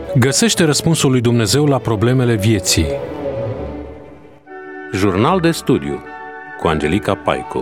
Găsește răspunsul lui Dumnezeu la problemele vieții. Jurnal de studiu cu Angelica Paicu.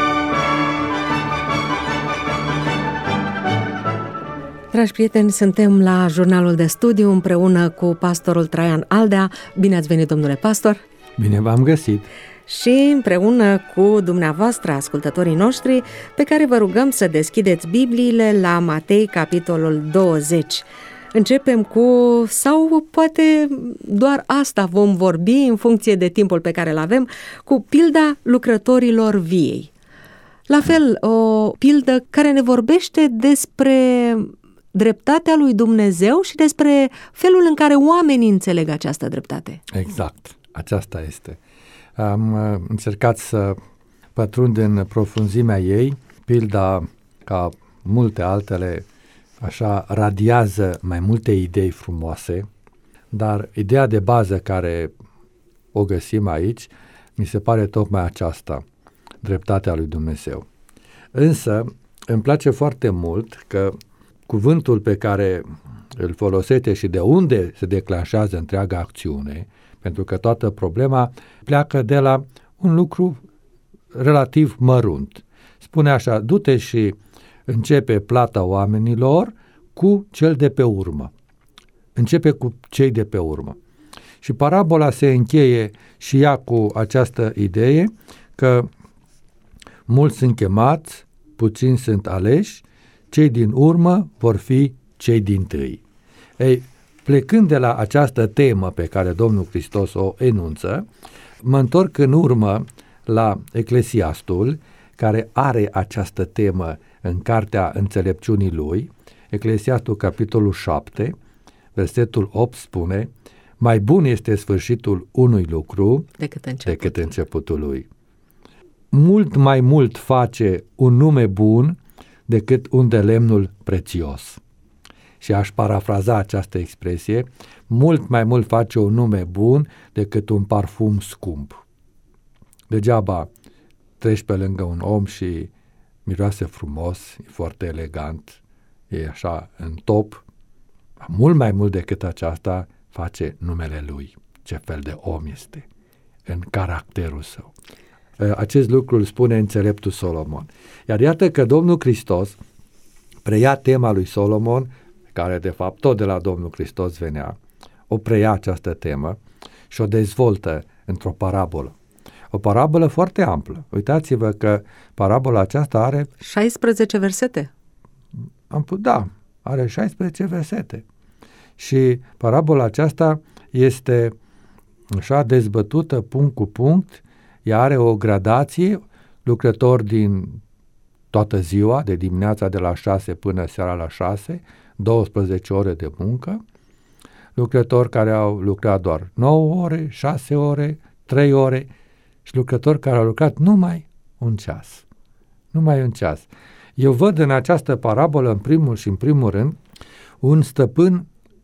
Dragi prieteni, suntem la Jurnalul de Studiu împreună cu pastorul Traian Aldea. Bine ați venit, domnule pastor! Bine v-am găsit! Și împreună cu dumneavoastră, ascultătorii noștri, pe care vă rugăm să deschideți Bibliile la Matei, capitolul 20. Începem cu, sau poate doar asta vom vorbi în funcție de timpul pe care îl avem, cu pilda lucrătorilor viei. La fel, o pildă care ne vorbește despre dreptatea lui Dumnezeu și despre felul în care oamenii înțeleg această dreptate. Exact, aceasta este. Am încercat să pătrund în profunzimea ei. Pilda, ca multe altele, așa radiază mai multe idei frumoase, dar ideea de bază care o găsim aici mi se pare tocmai aceasta, dreptatea lui Dumnezeu. Însă îmi place foarte mult că cuvântul pe care îl folosește și de unde se declanșează întreaga acțiune, pentru că toată problema pleacă de la un lucru relativ mărunt. Spune așa: du-te și începe plata oamenilor cu cel de pe urmă. Începe cu cei de pe urmă. Și parabola se încheie și ea cu această idee că mulți sunt chemați, puțini sunt aleși, cei din urmă vor fi cei dintâi. Ei, plecând de la această temă pe care Domnul Hristos o enunță, mă întorc în urmă la Eclesiastul, care are această temă în cartea înțelepciunii lui. Eclesiastul, capitolul 7, versetul 8 spune: mai bun este sfârșitul unui lucru decât începutul lui. Mult mai mult face un nume bun decât un de lemnul prețios. Și aș parafraza această expresie: mult mai mult face un nume bun decât un parfum scump. Degeaba treci pe lângă un om și miroase frumos, e foarte elegant, e așa în top. Mult mai mult decât aceasta face numele lui, ce fel de om este în caracterul său. Acest lucru îl spune înțeleptul Solomon. Iar iată că Domnul Hristos preia tema lui Solomon, care de fapt tot de la Domnul Hristos venea, o preia această temă și o dezvoltă într-o parabolă. O parabolă foarte amplă. Uitați-vă că parabola aceasta are 16 versete. Are 16 versete. Și parabola aceasta este așa dezbătută punct cu punct. Ea are o gradație, lucrători din toată ziua, de dimineața de la 6 până seara la 6, 12 ore de muncă, lucrători care au lucrat doar 9 ore, 6 ore, 3 ore și lucrători care au lucrat numai un ceas. Numai un ceas. Eu văd în această parabolă, în primul rând, un stăpân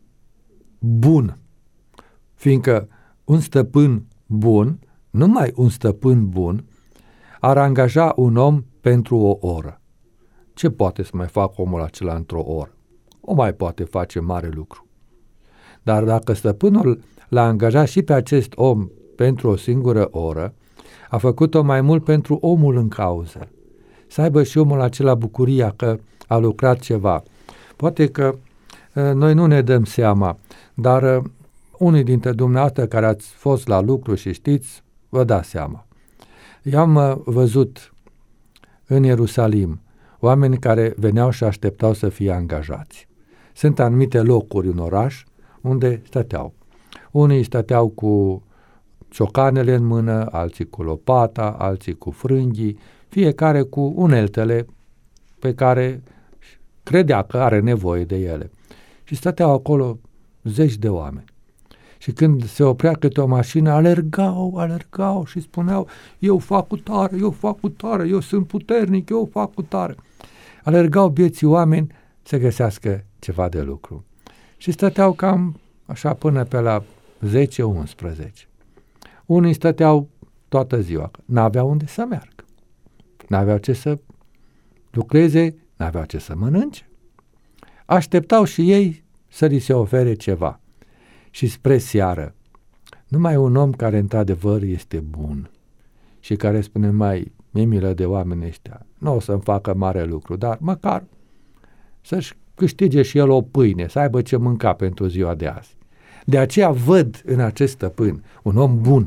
bun, fiindcă un stăpân bun, numai un stăpân bun, ar angaja un om pentru o oră. Ce poate să mai facă omul acela într-o oră? O mai poate face mare lucru. Dar dacă stăpânul l-a angajat și pe acest om pentru o singură oră, a făcut-o mai mult pentru omul în cauză. Să aibă și omul acela bucuria că a lucrat ceva. Poate că noi nu ne dăm seama, dar unii dintre dumneavoastră care ați fost la lucru și știți, vă dați seama. Eu am văzut în Ierusalim oameni care veneau și așteptau să fie angajați. Sunt anumite locuri în oraș unde stăteau. Unii stăteau cu ciocanele în mână, alții cu lopata, alții cu frânghii, fiecare cu uneltele pe care credea că are nevoie de ele. Și stăteau acolo zeci de oameni. Și când se oprea câte o mașină, alergau și spuneau: eu fac cu tare, eu sunt puternic, eu fac cu tare. Alergau bieții oameni să găsească ceva de lucru. Și stăteau cam așa până pe la 10-11. Unii stăteau toată ziua, n-aveau unde să meargă. N-aveau ce să lucreze, n-aveau ce să mănânce. Așteptau și ei să li se ofere ceva. Și spre seară, numai un om care într-adevăr este bun și care spune, mi-e milă de oamenii ăștia, nu o să-mi facă mare lucru, dar măcar să-și câștige și el o pâine, să aibă ce mânca pentru ziua de azi. De aceea văd în acest stăpân un om bun,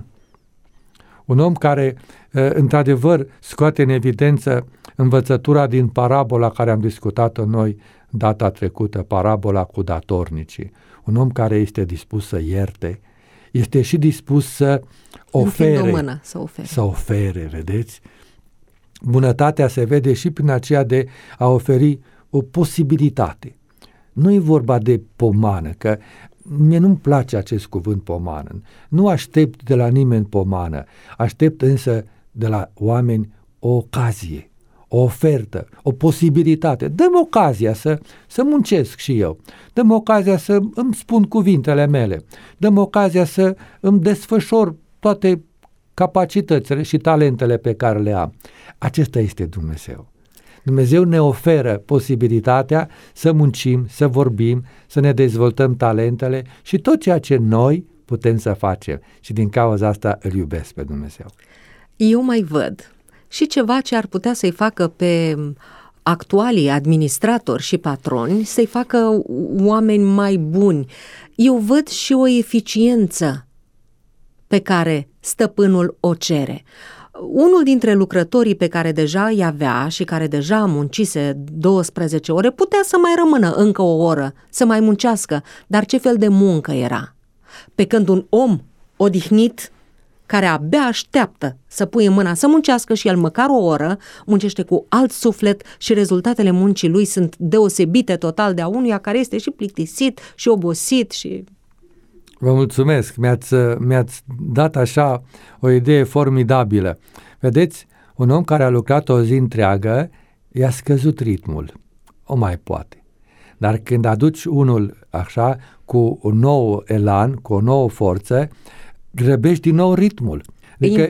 un om care într-adevăr scoate în evidență învățătura din parabola care am discutat-o noi data trecută, parabola cu datornicii. Un om care este dispus să ierte, este și dispus să ofere. Să ofere, vedeți? Bunătatea se vede și prin aceea de a oferi o posibilitate. Nu e vorba de pomană, că mie nu-mi place acest cuvânt pomană. Nu aștept de la nimeni pomană, aștept însă de la oameni o ocazie, o ofertă, o posibilitate. Dă-mi ocazia să muncesc și eu, dă-mi ocazia să îmi spun cuvintele mele, dă-mi ocazia să îmi desfășor toate capacitățile și talentele pe care le am. Acesta este Dumnezeu. Dumnezeu ne oferă posibilitatea să muncim, să vorbim, să ne dezvoltăm talentele și tot ceea ce noi putem să facem. Și din cauza asta îl iubesc pe Dumnezeu. Eu mai văd și ceva ce ar putea să-i facă pe actualii administratori și patroni, să-i facă oameni mai buni. Eu văd și o eficiență pe care stăpânul o cere. Unul dintre lucrătorii pe care deja îi avea și care deja muncise 12 ore, putea să mai rămână încă o oră, să mai muncească, dar ce fel de muncă era? Pe când un om odihnit, care abia așteaptă să pui în mâna să muncească și el măcar o oră, muncește cu alt suflet și rezultatele muncii lui sunt deosebite total de a unuia care este și plictisit și obosit și... Vă mulțumesc, mi-ați dat așa o idee formidabilă. Vedeți, un om care a lucrat o zi întreagă, i-a scăzut ritmul, o mai poate. Dar când aduci unul așa, cu un nou elan, cu o nouă forță, grăbești din nou ritmul. Adică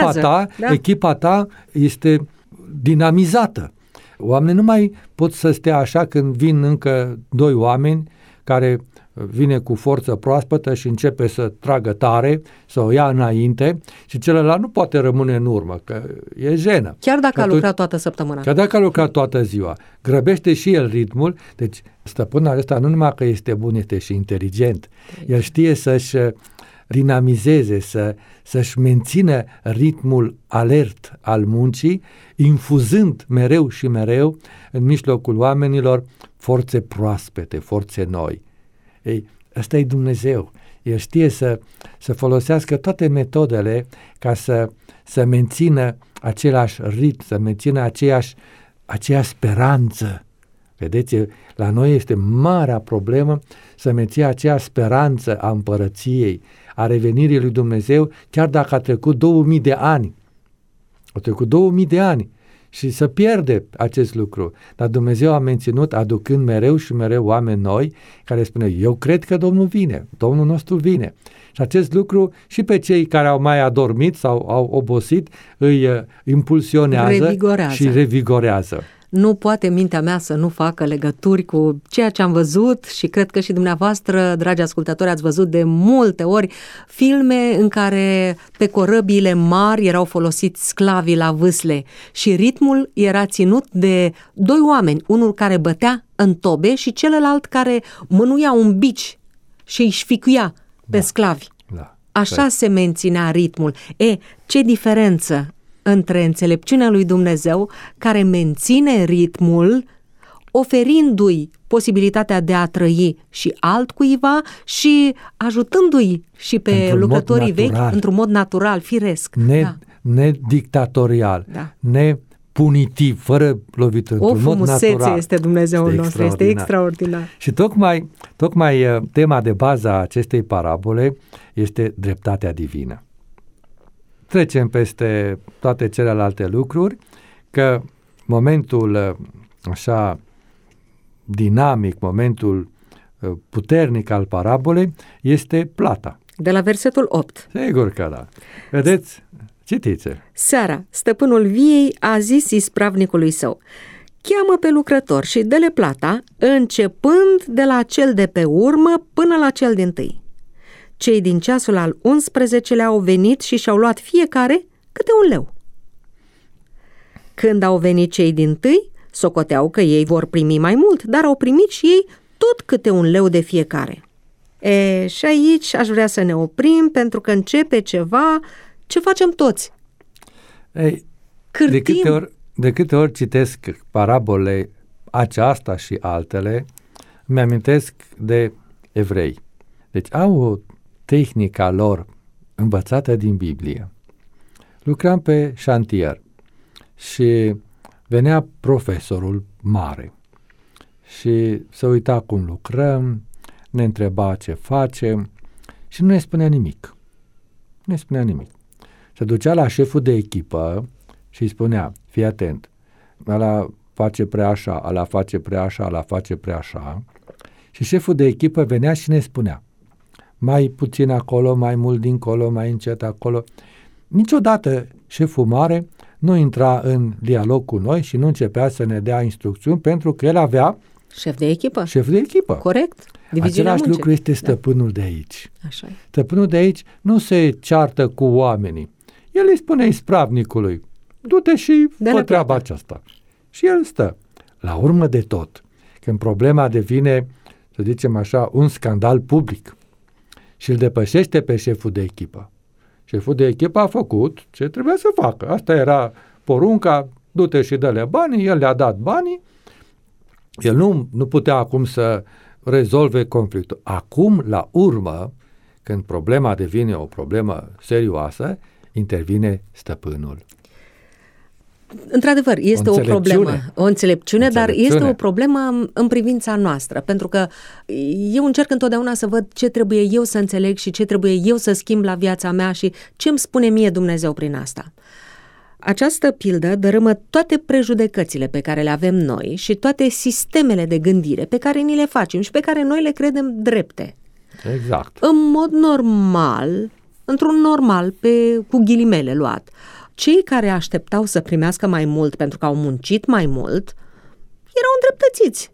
echipa ta este dinamizată. Oamenii nu mai pot să stea așa când vin încă doi oameni care vine cu forță proaspătă și începe să tragă tare, să o ia înainte și celălalt nu poate rămâne în urmă, că e jenă. Chiar dacă a lucrat toată săptămâna. Chiar dacă a lucrat toată ziua. Grăbește și el ritmul, deci stăpânul acesta nu numai că este bun, este și inteligent. El știe să-și dinamizeze, să-și mențină ritmul alert al muncii, infuzând mereu și mereu în mijlocul oamenilor forțe proaspete, forțe noi. Ei, ăsta e Dumnezeu. El știe să folosească toate metodele ca să mențină același ritm, să mențină aceeași speranță. Vedeți, la noi este marea problemă să menține aceeași speranță a împărăției, a revenirii lui Dumnezeu, chiar dacă a trecut 2000 de ani. Au trecut 2000 de ani și să pierde acest lucru. Dar Dumnezeu a menținut, aducând mereu și mereu oameni noi care spune, eu cred că Domnul vine, Domnul nostru vine. Și acest lucru și pe cei care au mai adormit sau au obosit îi impulsionează și revigorează. Nu poate mintea mea să nu facă legături cu ceea ce am văzut și cred că și dumneavoastră, dragi ascultători, ați văzut de multe ori filme în care pe corăbiile mari erau folosiți sclavii la vâsle și ritmul era ținut de doi oameni, unul care bătea în tobe și celălalt care mânuia un bici și îi șficuia pe sclavi. Da. Așa se menținea ritmul. Ce diferență între înțelepciunea lui Dumnezeu care menține ritmul, oferindu-i posibilitatea de a trăi și altcuiva și ajutându-i și pe lucrătorii vechi într-un mod natural, firesc. Nedictatorial, nepunitiv, fără lovituri, într-un mod natural. O frumusețe este Dumnezeul nostru, este extraordinar. Și tocmai tema de bază a acestei parabole este dreptatea divină. Trecem peste toate celelalte lucruri, că momentul așa dinamic, momentul puternic al parabolei este plata. De la versetul 8. Sigur că da. Vedeți? Citiți. Seara, stăpânul viei a zis ispravnicului său, cheamă pe lucrători și dă-le plata, începând de la cel de pe urmă până la cel dintâi. Cei din ceasul al 11-lea au venit și și-au luat fiecare câte un leu. Când au venit cei dintâi, socoteau că ei vor primi mai mult, dar au primit și ei tot câte un leu de fiecare. Și aici aș vrea să ne oprim, pentru că începe ceva ce facem toți. Cârtim. De câte ori citesc parabole aceasta și altele, îmi amintesc de evrei. Deci au o tehnică lor învățată din Biblie. Lucram pe șantier și venea profesorul mare și se uita cum lucrăm, ne întreba ce facem și nu ne spunea nimic. Nu ne spunea nimic. Se ducea la șeful de echipă și îi spunea, fii atent, ăla face prea așa, ăla face prea așa, ăla face prea așa. Și șeful de echipă venea și ne spunea, mai puțin acolo, mai mult dincolo, mai încet acolo. Niciodată șeful mare nu intra în dialog cu noi și nu începea să ne dea instrucțiuni, pentru că el avea șef de echipă. Șef de echipă. Corect. Același lucru este stăpânul de aici. Așa e. Stăpânul de aici nu se ceartă cu oamenii. El îi spune ispravnicului, du-te și fă treaba aceasta. Și el stă. La urmă de tot, când problema devine, să zicem așa, un scandal public și îl depășește pe șeful de echipă. Șeful de echipă a făcut ce trebuia să facă. Asta era porunca, du-te și dă-le banii, el le-a dat banii. El nu putea acum să rezolve conflictul. Acum, la urmă, când problema devine o problemă serioasă, intervine stăpânul. Într-adevăr, este o problemă, o înțelepciune, dar este o problemă în privința noastră, pentru că eu încerc întotdeauna să văd ce trebuie eu să înțeleg și ce trebuie eu să schimb la viața mea și ce îmi spune mie Dumnezeu prin asta. Această pildă dărâmă toate prejudecățile pe care le avem noi și toate sistemele de gândire pe care ni le facem și pe care noi le credem drepte. Exact. În mod normal, într-un normal, cu ghilimele luat, cei care așteptau să primească mai mult pentru că au muncit mai mult erau îndreptățiți.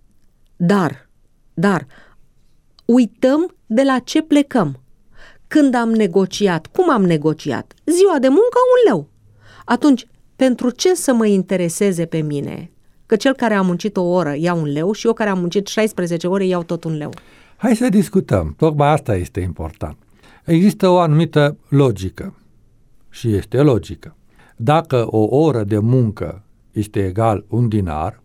Dar, uităm de la ce plecăm. Când am negociat, cum am negociat? Ziua de muncă, 1 leu. Atunci, pentru ce să mă intereseze pe mine că cel care a muncit 1 oră ia 1 leu și eu care am muncit 16 ore iau tot 1 leu? Hai să discutăm. Tocmai asta este important. Există o anumită logică și este logică. Dacă o oră de muncă este egal 1 dinar,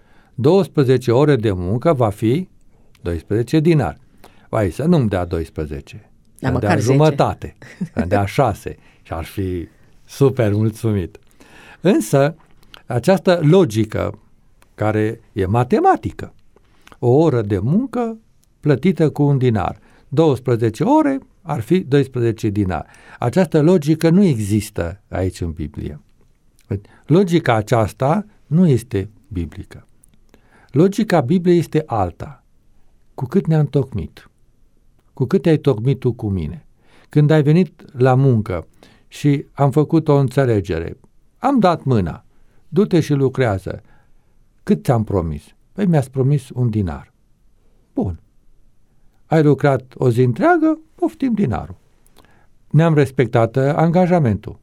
12 ore de muncă va fi 12 dinari. Vai, să nu-mi dea 12, să-mi dea jumătate, să-mi dea 6 și ar fi super mulțumit. Însă, această logică, care e matematică, o oră de muncă plătită cu 1 dinar, 12 ore ar fi 12 dinari. Această logică nu există aici în Biblie. Logica aceasta nu este biblică. Logica Bibliei este alta. Cu cât ne-am tocmit, cu cât ai tocmit tu cu mine, când ai venit la muncă și am făcut o înțelegere, am dat mâna, du-te și lucrează. Cât ți-am promis? Păi mi-ați promis 1 dinar. Bun. Ai lucrat o zi întreagă, poftim dinarul. Ne-am respectat angajamentul.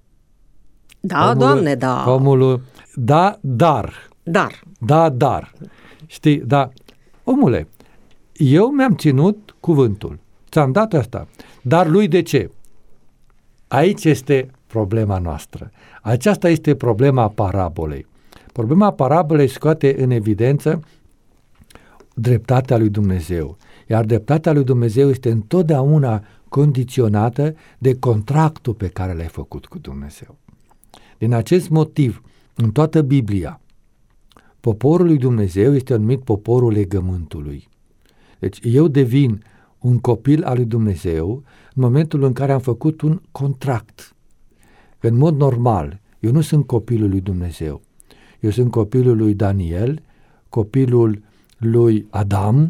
Da, Doamne, da. Omul, da, dar. Dar. Știi, da, omule, eu mi-am ținut cuvântul. Ți-am dat asta. Dar lui de ce? Aici este problema noastră. Aceasta este problema parabolei. Problema parabolei scoate în evidență dreptatea lui Dumnezeu. Iar dreptatea lui Dumnezeu este întotdeauna condiționată de contractul pe care l-ai făcut cu Dumnezeu. Din acest motiv, în toată Biblia, poporul lui Dumnezeu este numit poporul legământului. Deci eu devin un copil al lui Dumnezeu în momentul în care am făcut un contract. În mod normal, eu nu sunt copilul lui Dumnezeu. Eu sunt copilul lui Daniel, copilul lui Adam,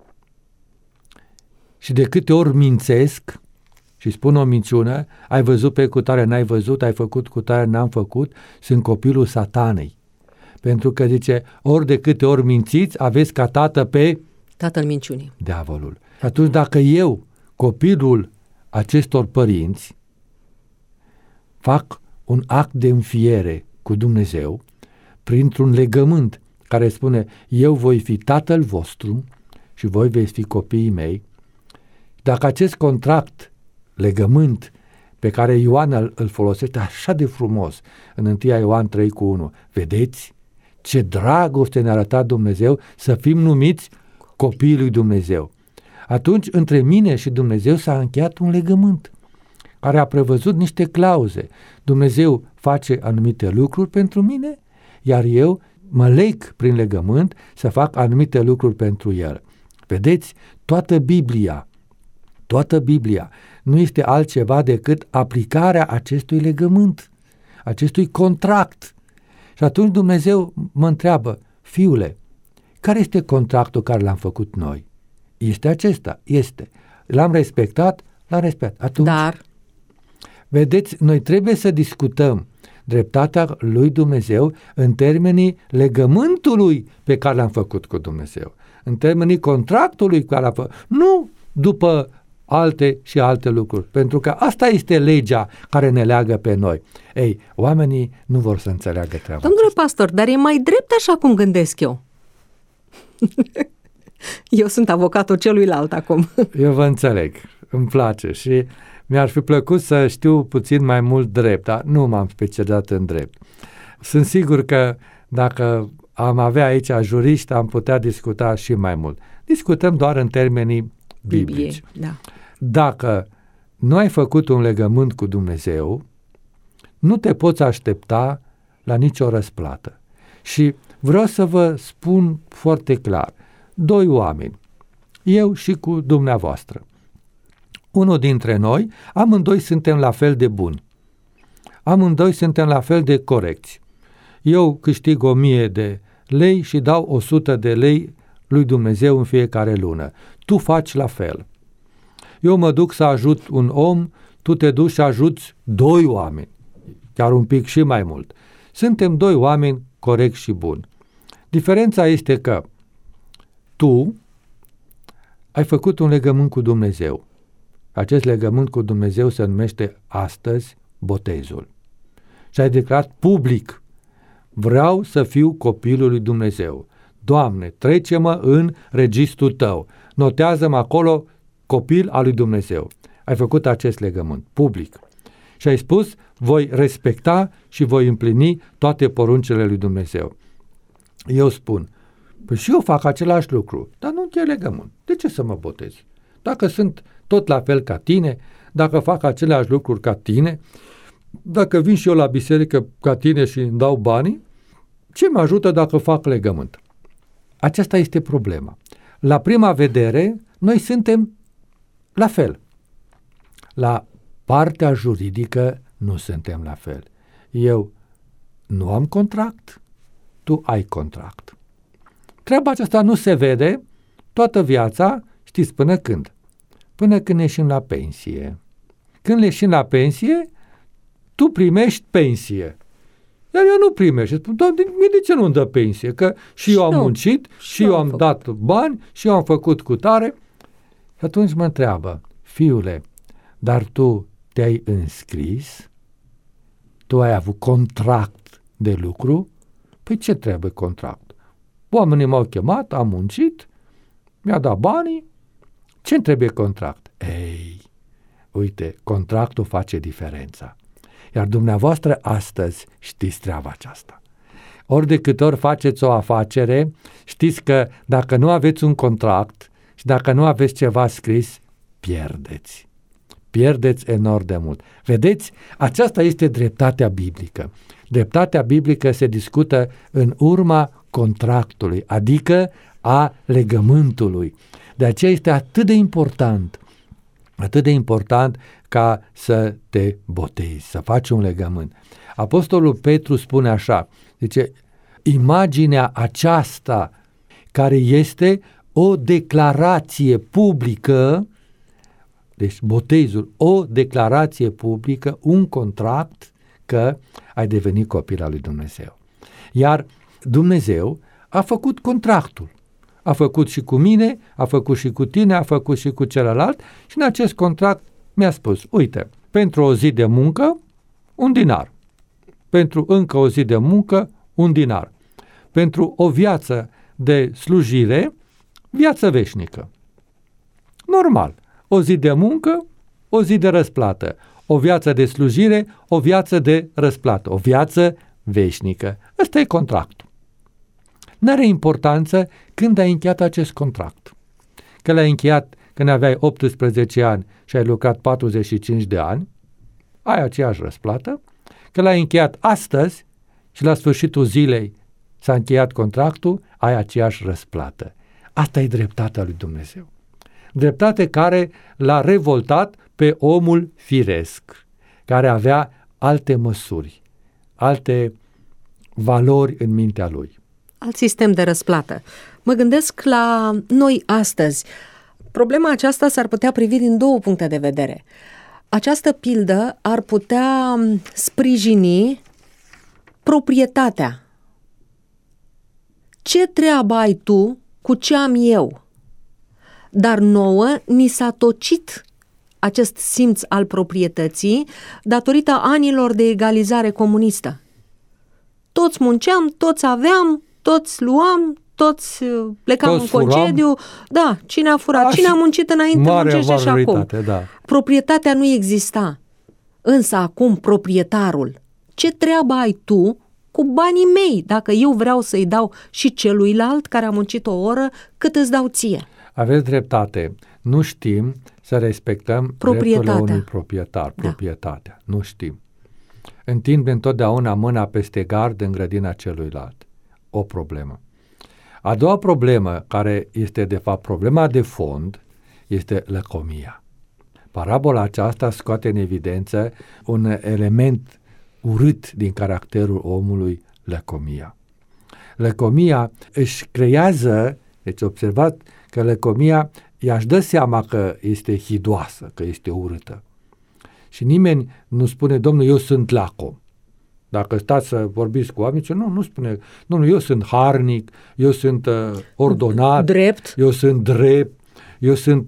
și de câte ori mințesc și spun o minciună, ai văzut pe cutare, n-ai văzut, ai făcut cutare, n-am făcut, sunt copilul Satanei. Pentru că zice, ori de câte ori mințiți, aveți ca tată pe Tatăl minciunii. diavolul. Și atunci dacă eu, copilul acestor părinți, fac un act de înfiere cu Dumnezeu, printr-un legământ care spune, eu voi fi tatăl vostru și voi veți fi copiii mei, dacă acest contract, legământ, pe care Ioan îl folosește așa de frumos în 1 Ioan 3:1, vedeți ce dragoste ne-a arătat Dumnezeu să fim numiți copiii lui Dumnezeu. Atunci, între mine și Dumnezeu s-a încheiat un legământ care a prevăzut niște clauze. Dumnezeu face anumite lucruri pentru mine, iar eu mă leg prin legământ să fac anumite lucruri pentru El. Vedeți, toată Biblia nu este altceva decât aplicarea acestui legământ, acestui contract. Și atunci Dumnezeu mă întreabă, fiule, care este contractul care l-am făcut noi? Este acesta, este. L-am respectat, l-am respectat. Atunci, Dar, vedeți, noi trebuie să discutăm dreptatea lui Dumnezeu în termenii legământului pe care l-am făcut cu Dumnezeu, în termenii contractului pe care l-am făcut, nu după alte și alte lucruri, pentru că asta este legea care ne leagă pe noi. Ei, oamenii nu vor să înțeleagă treaba domnule aceasta. pastor, dar e mai drept așa cum gândesc eu. Eu sunt avocatul celuilalt acum. Eu vă înțeleg, îmi place și mi-ar fi plăcut să știu puțin mai mult drept, dar nu m-am specializat în drept. Sunt sigur că dacă am avea aici juriști, am putea discuta și mai mult. Discutăm doar în termenii biblici. Da. Dacă nu ai făcut un legământ cu Dumnezeu, nu te poți aștepta la nicio răsplată. Și vreau să vă spun foarte clar, doi oameni, eu și cu dumneavoastră. Unul dintre noi, amândoi suntem la fel de buni. Amândoi suntem la fel de corecți. Eu câștig 1000 de lei și dau 100 de lei lui Dumnezeu în fiecare lună. Tu faci la fel. Eu mă duc să ajut un om, tu te duci și ajuți 2 oameni, chiar un pic și mai mult. Suntem 2 oameni corecți și buni. Diferența este că tu ai făcut un legământ cu Dumnezeu. Acest legământ cu Dumnezeu se numește astăzi botezul. Și ai declarat public, vreau să fiu copilul lui Dumnezeu. Doamne, trece-mă în registrul tău. Notează-mă acolo copil al lui Dumnezeu. Ai făcut acest legământ public. Și ai spus, voi respecta și voi împlini toate poruncile lui Dumnezeu. Eu spun, păi și eu fac același lucru, dar nu închei legământ. De ce să mă botez? Dacă sunt tot la fel ca tine, dacă fac aceleași lucruri ca tine, dacă vin și eu la biserică ca tine și îmi dau banii, ce mă ajută dacă fac legământ? Aceasta este problema. La prima vedere, noi suntem la fel. La partea juridică nu suntem la fel. Eu nu am contract, tu ai contract. Treaba aceasta nu se vede toată viața, știți până când? Până când ieșim la pensie. Când ieșim la pensie, tu primești pensie. Iar eu nu primești. Și spun, Doamne, de ce nu-mi dă pensie? Că și eu am muncit, și eu am dat bani, și eu am făcut cutare. Și atunci mă întreabă, fiule, dar tu te-ai înscris? Tu ai avut contract de lucru? Păi ce trebuie contract? Oamenii m-au chemat, am muncit, mi-a dat banii, ce-mi trebuie contract? Ei, uite, contractul face diferența. Iar dumneavoastră astăzi știți treaba aceasta. Ori de câte ori faceți o afacere, știți că dacă nu aveți un contract și dacă nu aveți ceva scris, pierdeți. Pierdeți enorm de mult. Vedeți, aceasta este dreptatea biblică. Dreptatea biblică se discută în urma contractului, adică a legământului. De aceea este atât de important ca să te botezi, să faci un legământ. Apostolul Petru spune așa, zice, imaginea aceasta care este o declarație publică, deci botezul, o declarație publică, un contract că ai devenit copil al lui Dumnezeu. Iar Dumnezeu a făcut contractul. A făcut și cu mine, a făcut și cu tine, a făcut și cu celălalt și în acest contract mi-a spus, uite, pentru o zi de muncă, 1 dinar. Pentru încă o zi de muncă, 1 dinar. Pentru o viață de slujire, viață veșnică. Normal. O zi de muncă, o zi de răsplată. O viață de slujire, o viață de răsplată. O viață veșnică. Ăsta e contractul. N-are importanță când ai încheiat acest contract. Că l-ai încheiat când aveai 18 ani și ai lucrat 45 de ani, ai aceeași răsplată. Că l-ai încheiat astăzi și la sfârșitul zilei s-a încheiat contractul, ai aceeași răsplată. Asta e dreptatea lui Dumnezeu. Dreptate care l-a revoltat pe omul firesc, care avea alte măsuri, alte valori în mintea lui. Alt sistem de răsplată. Mă gândesc la noi astăzi. Problema aceasta s-ar putea privi din 2 puncte de vedere. Această pildă ar putea sprijini proprietatea. Ce treabă ai tu cu ce am eu? Dar nouă ni s-a tocit acest simț al proprietății datorită anilor de egalizare comunistă. Toți munceam, toți aveam, toți luam, toți plecam în concediu. Da, cine a furat, cine a muncit înainte, muncește și acum. Da. Proprietatea nu exista. Însă acum proprietarul, ce treabă ai tu cu banii mei dacă eu vreau să-i dau și celuilalt care a muncit o oră cât îți dau ție? Aveți dreptate. Nu știm să respectăm drepturile unui proprietar, proprietatea. Nu știm. Întind întotdeauna mâna peste gard în grădina celuilalt. O problemă. A doua problemă, care este de fapt problema de fond, este lăcomia. Parabola aceasta scoate în evidență un element urât din caracterul omului, lăcomia. Lăcomia își creează, deci observați că lăcomia i-aș dă seama că este hidoasă, că este urâtă. Și nimeni nu spune, Domnul, eu sunt lacom. Dacă stați să vorbiți cu oameni, nu spune, Domnul, eu sunt harnic, eu sunt ordonat, eu sunt drept, eu sunt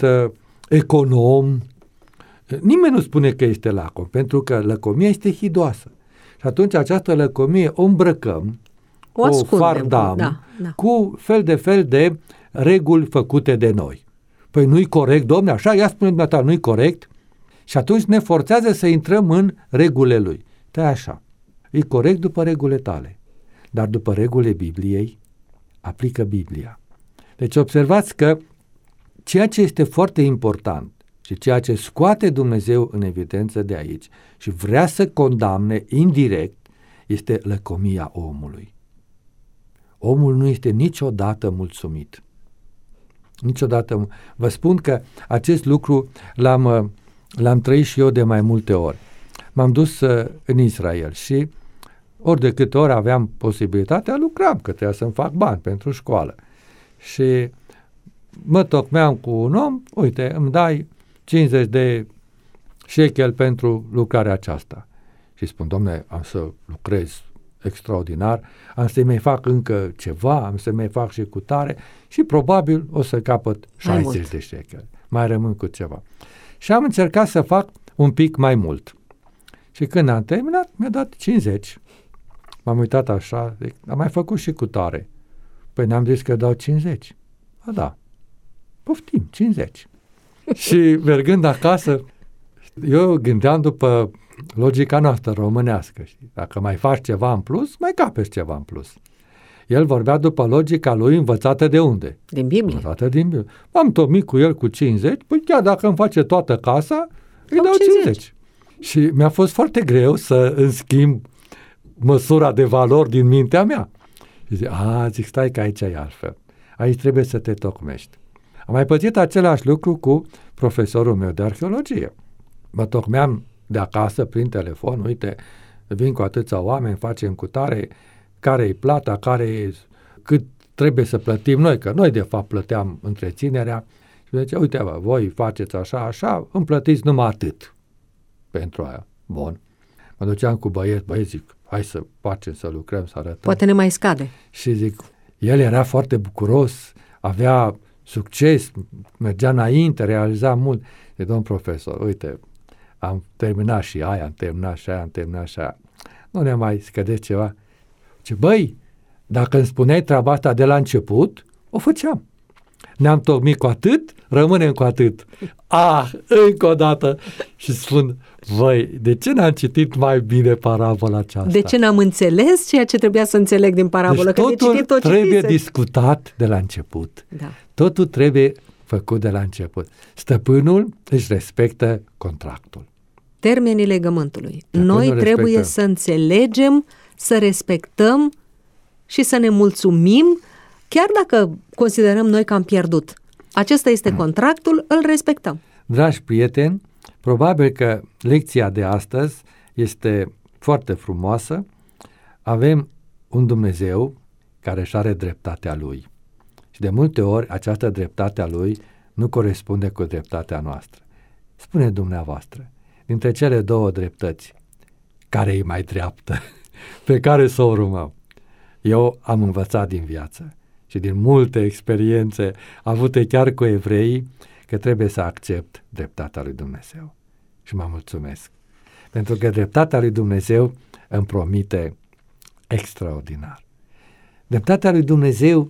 econom. Nimeni nu spune că este lacom, pentru că lăcomia este hidoasă. Și atunci această lăcomie o îmbrăcăm, o fardam, cu fel de reguli făcute de noi. Păi nu-i corect, Domne, așa, ia spune dumneata, nu-i corect? Și atunci ne forțează să intrăm în regulile lui. Stai așa, e corect după regulile tale, dar după regulile Bibliei, aplică Biblia. Deci observați că ceea ce este foarte important și ceea ce scoate Dumnezeu în evidență de aici și vrea să condamne indirect este lăcomia omului. Omul nu este niciodată mulțumit. Niciodată. Vă spun că acest lucru l-am trăit și eu de mai multe ori. M-am dus în Israel și ori de câte ori aveam posibilitatea, lucram, că trebuia să-mi fac bani pentru școală. Și mă tocmeam cu un om, uite, îmi dai 50 de shekel pentru lucrarea aceasta. Și spun, Domne, am să lucrez extraordinar, am să mai fac încă ceva, am să mai fac și cu tare și probabil o să capăt 60 de shekel. Mai rămân cu ceva. Și am încercat să fac un pic mai mult. Și când am terminat, mi-a dat 50. M-am uitat așa, zic, am mai făcut și cu tare. Păi ne-am zis că dau 50. Da, poftim, 50. Și mergând acasă, eu gândeam după logica noastră românească. Dacă mai faci ceva în plus, mai capeți ceva în plus. El vorbea după logica lui învățată de unde? Din Biblie. Învățată din Biblie. M-am tomit cu el cu 50, păi chiar dacă îmi face toată casa, îi dau 50. Și mi-a fost foarte greu să îmi schimb măsura de valori din mintea mea. Și zic, stai că aici e altfel. Aici trebuie să te tocmești. Am mai pățit același lucru cu profesorul meu de arheologie. Mă tocmeam de acasă prin telefon, uite, vin cu atâția oameni, facem cutare, care-i plata, cât trebuie să plătim noi, că noi de fapt plăteam întreținerea. Și zice, uite, voi faceți așa, îmi plătiți numai atât pentru aia. Bun. Mă duceam cu băieți, zic, hai să facem, să lucrăm, să arătăm. Poate ne mai scade. Și zic, el era foarte bucuros, avea succes, mergea înainte, realiza mult. De domn profesor, uite, am terminat și aia, am terminat și aia. Nu ne mai scădeți ceva? Ce băi, dacă îmi spuneai treaba asta de la început, o făceam. Ne-am tocmit cu atât, rămânem cu atât. Încă o dată. Și spun, voi, de ce n-am citit mai bine parabola aceasta? De ce n-am înțeles ceea ce trebuia să înțeleg din parabolă? Deci totul trebuie discutat de la început. Da. Totul trebuie făcut de la început. Stăpânul își respectă contractul. Termenii legământului. Noi trebuie să înțelegem, să respectăm și să ne mulțumim, chiar dacă considerăm noi că am pierdut. Acesta este contractul, îl respectăm. Dragi prieteni, probabil că lecția de astăzi este foarte frumoasă. Avem un Dumnezeu care își are dreptatea Lui. Și de multe ori această dreptate a Lui nu corespunde cu dreptatea noastră. Spune dumneavoastră, dintre cele două dreptăți, care e mai dreaptă, pe care să o urmăm? Eu am învățat din viață și din multe experiențe avute chiar cu evreii că trebuie să accept dreptatea lui Dumnezeu. Și mă mulțumesc. Pentru că dreptatea lui Dumnezeu îmi promite extraordinar. Dreptatea lui Dumnezeu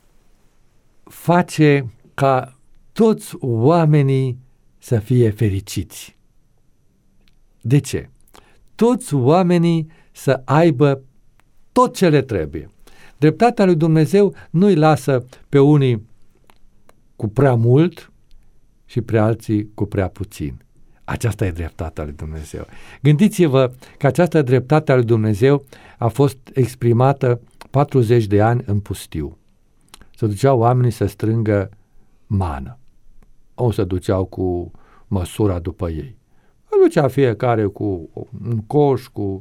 face ca toți oamenii să fie fericiți. De ce? Toți oamenii să aibă tot ce le trebuie. Dreptatea lui Dumnezeu nu îi lasă pe unii cu prea mult și pe alții cu prea puțin. Aceasta e dreptatea lui Dumnezeu. Gândiți-vă că această dreptate a lui Dumnezeu a fost exprimată 40 de ani în pustiu. Se duceau oamenii să strângă mană. O se duceau cu măsura după ei. Se ducea fiecare cu un coș, cu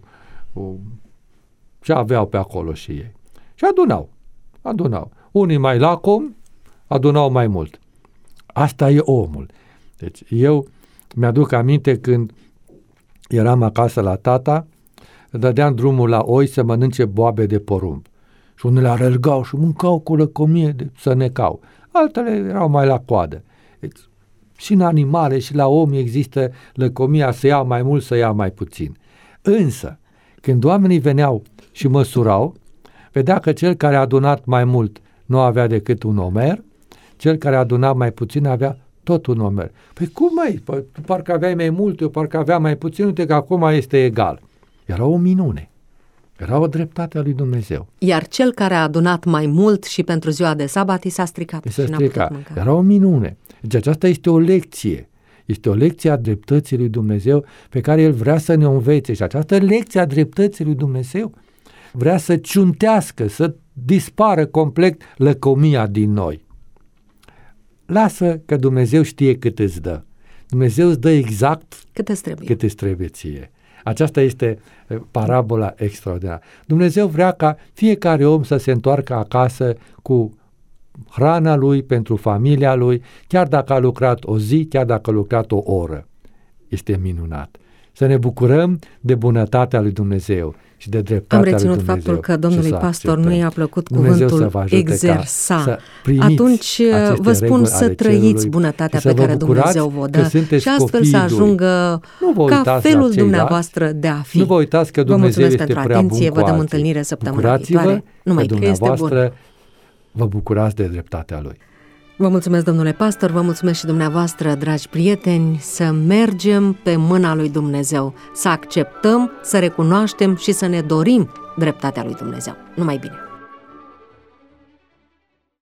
ce aveau pe acolo și ei. Și adunau. Unii mai lacom, adunau mai mult. Asta e omul. Deci eu mi-aduc aminte când eram acasă la tata, dădeam drumul la oi să mănânce boabe de porumb. Și unele arălgau și mâncau cu lăcomie de sănecau. Altele erau mai la coadă. Deci, și în animale și la om există lăcomia să ia mai mult, să ia mai puțin. Însă, când oamenii veneau și măsurau, vedea că cel care a adunat mai mult nu avea decât un omer, cel care a adunat mai puțin avea tot un omer. Păi cum mai? Păi, tu parcă aveai mai mult, eu parcă aveam mai puțin, uite că acum este egal. Era o minune. Era o dreptate a lui Dumnezeu. Iar cel care a adunat mai mult și pentru ziua de sabat i s-a stricat. Era o minune. Deci aceasta este o lecție. Este o lecție a dreptății lui Dumnezeu pe care El vrea să ne învețe. Și această lecție a dreptății lui Dumnezeu vrea să ciuntească, să dispară complet lăcomia din noi. Lasă că Dumnezeu știe cât îți dă. Dumnezeu îți dă exact cât îți trebuie ție. Aceasta este parabola extraordinară. Dumnezeu vrea ca fiecare om să se întoarcă acasă cu hrana lui, pentru familia lui, chiar dacă a lucrat o zi, chiar dacă a lucrat o oră. Este minunat. Să ne bucurăm de bunătatea lui Dumnezeu și de dreptatea lui Dumnezeu. Am reținut faptul că domnului pastor nu i-a plăcut cuvântul exersa. Atunci vă spun să trăiți bunătatea pe care Dumnezeu vă dă și astfel să ajungă ca felul dumneavoastră de a fi. Nu vă uitați că Dumnezeu este prea bun cu alții. Vă dăm întâlnire săptămâna viitoare. Numai că este bun. Vă bucurați de dreptatea Lui. Vă mulțumesc, domnule pastor, vă mulțumesc și dumneavoastră, dragi prieteni, să mergem pe mâna lui Dumnezeu, să acceptăm, să recunoaștem și să ne dorim dreptatea lui Dumnezeu. Numai bine!